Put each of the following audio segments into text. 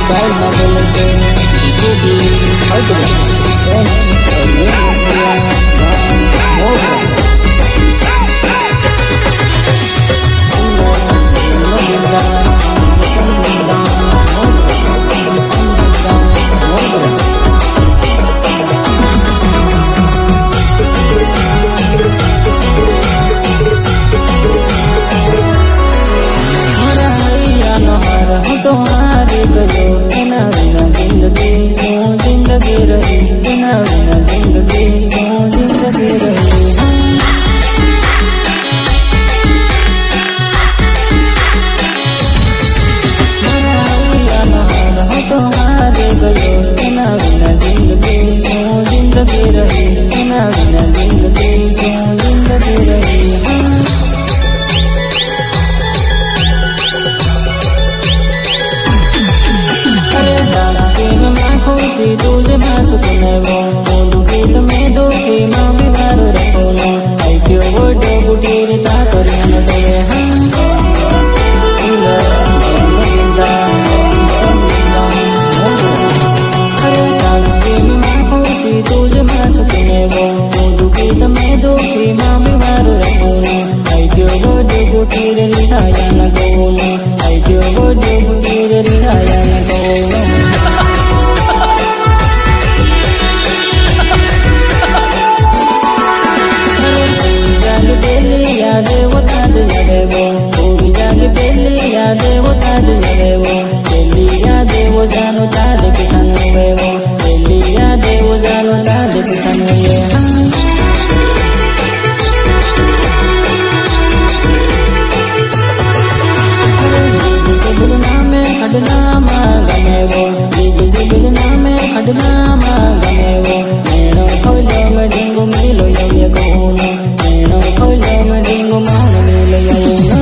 style में बोलते तो भी हट गया तुम्हारे गलो बिना बिना जिंदगी सो जिंदगी रही बिना बिना जिंदगी सो जिंदगी रही तुम्हारे गलो बिना बिना जिंदगी सो जिंदगी रही बिना बिना जिंदगी सो जिंदगी रही खुशी तुझे मासुक नेवो दुखी तुम्हें दुखी माँ बीमार रखोनो आई क्यों बड़ो बुटीर ता करियन देवे खुशी तुझे मासुक नेवो दुखी तुम्हें दुखी माँ बीमार रखोनो आई क्यों बड़ो बुटीर रिहाया न गोनो आई क्यों बड़ो बुटीर रिहाया न गोनो यादे वो ताज लगे वो पूरी जागे बेली यादे वो ताज लगे वो बेली यादे वो जानो ताज किसान हुए वो बेली यादे वो जानो ताज किसान हुए बिगना में खड़ना माँ गमे वो बिगना में खड़ना माँ गमे वो मेनो खोलो में डेंगू मिलो ये कौनो मेनो खोलो में डेंगू मान मिलो ये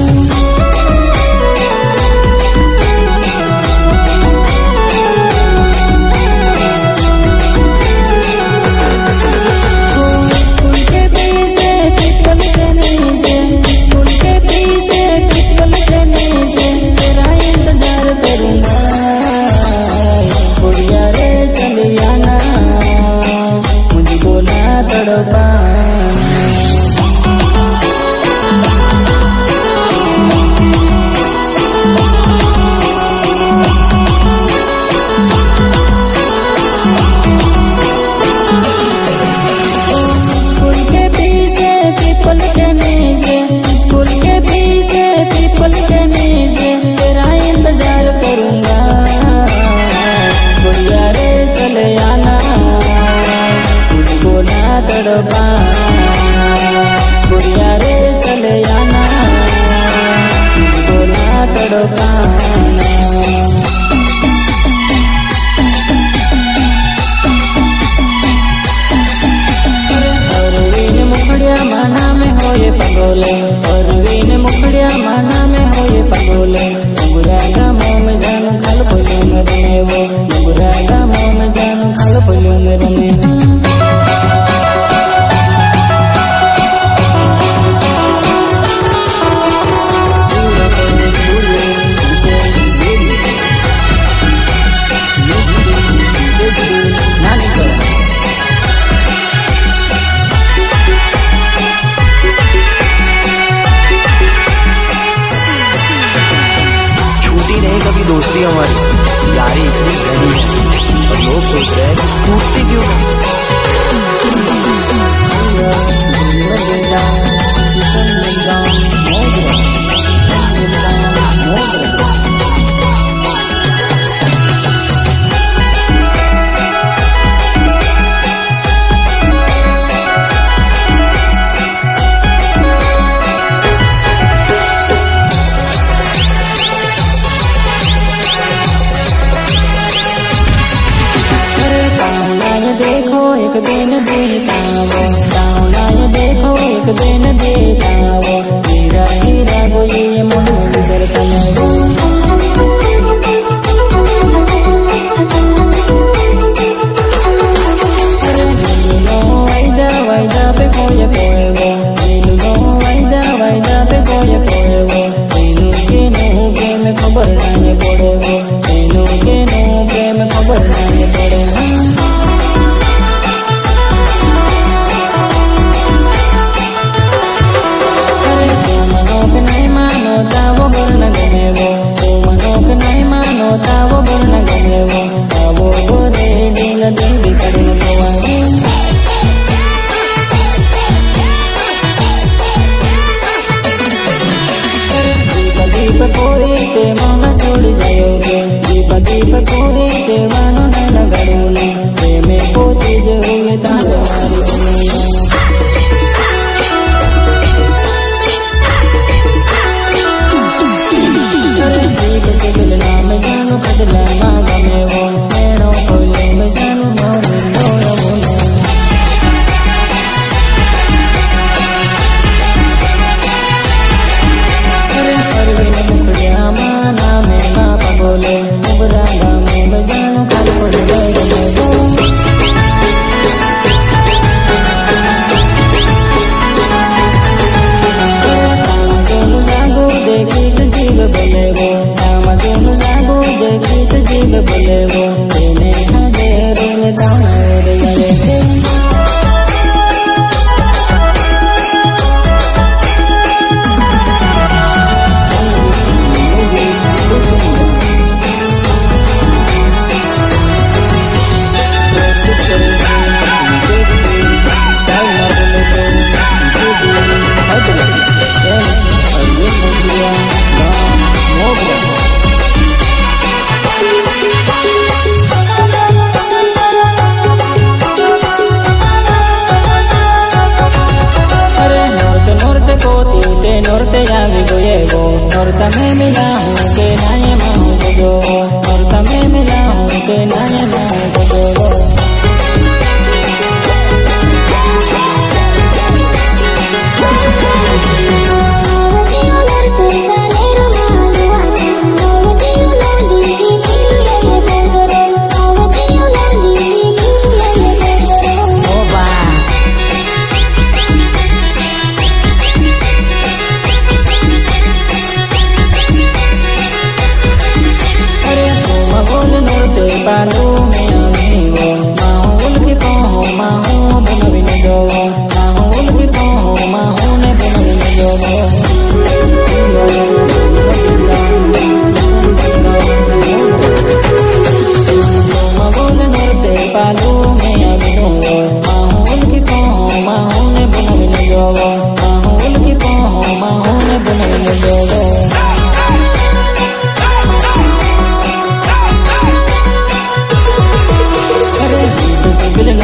स्कूल के पीछे पीपल के नीचे स्कूल के पीछे पीपल के नीचे तेरा इंतजार करूंगा बुढ़िया रे चली आना मुझको ना तड़पा स्कूल के पीछे पीपल के नीचे स्कूल के पीछे पीपल के नीचे तेरा इंतजार करूंगा बुढ़िया रे चले आना मुझको ना तड़पा बुढ़िया रे चले आना मुझको ना तड़पाना अरवीन मुखड़िया माना में हो ये पगोले अरवीन मुखड़िया माना में हो ये पगोले मुगरा गामो में जानू खल पोलियो में रमे वो मुगरा गामो में जानू खल पोलियो में रमे कभी दोस्ती हमारी यारी इतनी घनी है और लोग सोच रहे हैं टूटती क्यों है देखो एक दिन देखावो दावना देखो एक दिन देखावो हीरा हीरा वो ये मन में बिसर कलावो वायदा वायदा पे कोई पोएवो वायदा पे कोई पोएवो के नो में खबर नहीं पड़ेवो के नो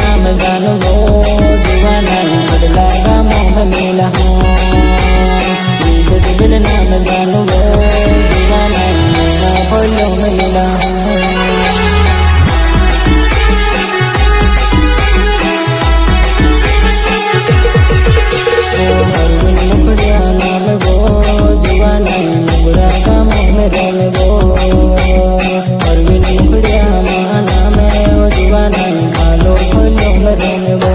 नाम जानो दीवाना बदला गामों में मिला हूँ सिविल नाम जानो दीवाना फलों में मिला हूँ नाम गो दीवाना बुरा गामों में रंग गो अरविंद मुखड़िया माना में दीवाना खालो फलों में रंग गो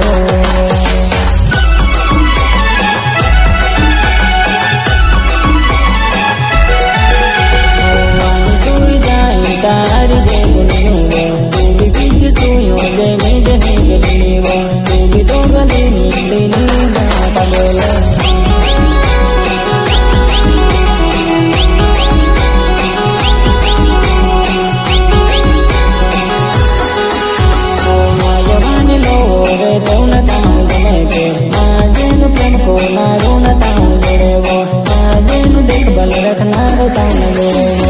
तार जे गुनगो तू भी बीच सुयो जे निज निज नीवो तू भी तो गली नीली नीना पगोले जवान लो रे रौनता जमे के जेन प्रेम को ना रोनता जोड़े वो जेन देख बल रखना रोता न जोड़े वो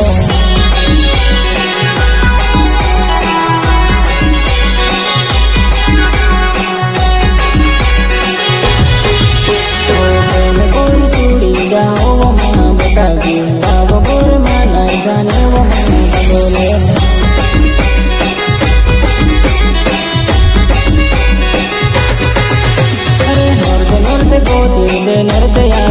जाओ वो माँ बता की वो गोर माना जाने वो माँ बोले अरे नर्ते नर्ते को दे नर्ते